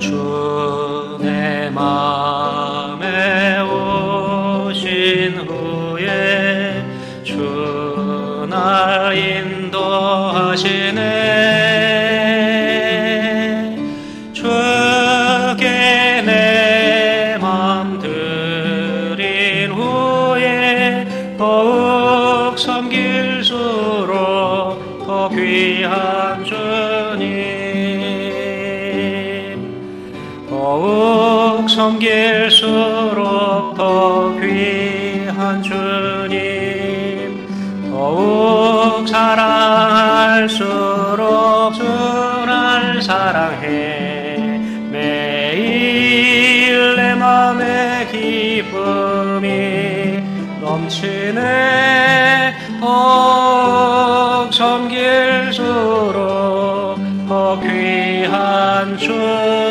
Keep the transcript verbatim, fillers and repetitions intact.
주 내 맘에 오신 후에 주 날 인도하시네. 주께 내 맘 드린 후에 더욱 섬길수록 더 귀한 주님, 더욱 섬길수록 더 귀한 주님, 더욱 사랑할수록 주 날 사랑해. 매일 내 맘에 기쁨이 넘치네. 더욱 섬길수록 더 귀한 주